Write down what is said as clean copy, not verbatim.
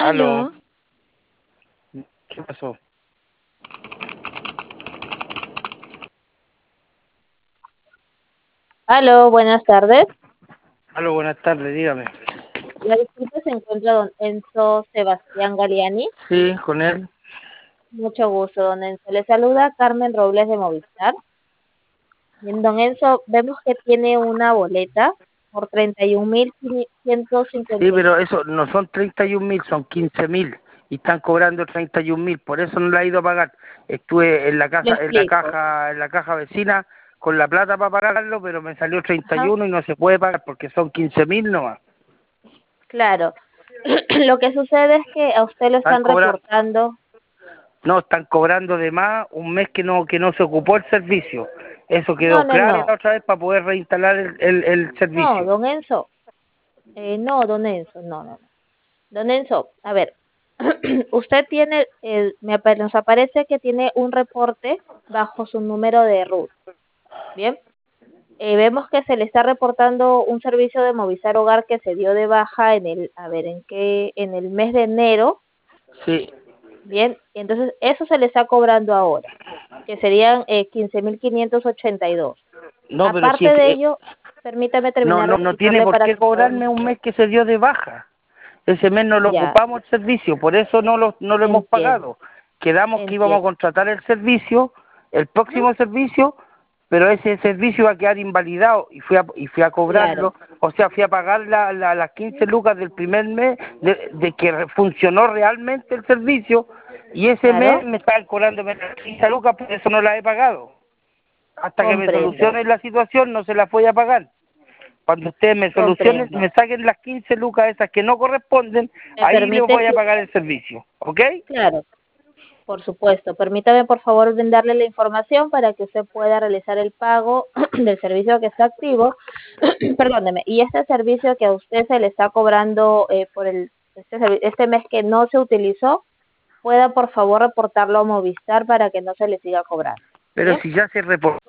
Aló. Aló. ¿Qué pasó? Aló, buenas tardes. Aló, buenas tardes, dígame. La disculpa, se encuentra don Enzo Sebastián Galeani. Sí, con él. Mucho gusto, don Enzo. Le saluda Carmen Robles de Movistar. Bien, don Enzo, vemos que tiene una boleta por Sí, 31.550. pero eso no son 31.000, son 15.000. Y están cobrando 31.000, por eso no la he ido a pagar. Estuve en la Le casa, explico. en la caja vecina con la plata para pagarlo, pero me salió Ajá, 31 y no se puede pagar porque son 15.000 nomás. claro. Lo que sucede es que a usted lo Están están cobrando, reportando. no, están cobrando de más un mes que no se ocupó el servicio. Eso No, quedó no, claro no. la otra vez para poder reinstalar el No, servicio. don Enzo. No, don Enzo, no, no, no. Don Enzo, a ver, usted tiene, nos aparece que tiene un reporte bajo su número de RUT. Bien, vemos que se le está reportando un servicio de Movistar Hogar que se dio de baja en el mes de enero. Sí. Bien, entonces eso se le está cobrando ahora, que serían 15.582. No, pero si Aparte es, de ello, permítame terminar de no tiene explicarle por para qué que podamos. cobrarme un mes que se dio de baja. Ese mes no lo Ya, ocupamos el servicio, por eso no lo hemos entiendo, pagado. Quedamos que íbamos a entiendo. contratar el servicio, el Ujú, próximo servicio, pero ese servicio va a quedar invalidado y fui a claro. cobrarlo, o sea, fui a pagar las 15 lucas del primer mes de que funcionó realmente el servicio y ese mes Claro, me estaban cobrando 15 lucas, por eso no la he pagado. Hasta que me comprendo, solucionen la situación no se la voy a pagar. Cuando ustedes me solucionen, comprendo. me saquen las 15 lucas esas que no corresponden, ¿Me ahí les permite? voy a pagar el servicio, ¿ok? Claro, por supuesto. Permítame, por favor, brindarle la información para que usted pueda realizar el pago del servicio que está activo. Perdóneme. Y este servicio que a usted se le está cobrando por este mes que no se utilizó, pueda, por favor, reportarlo a Movistar para que no se le siga cobrando. Pero ¿Bien? si ya se reportó.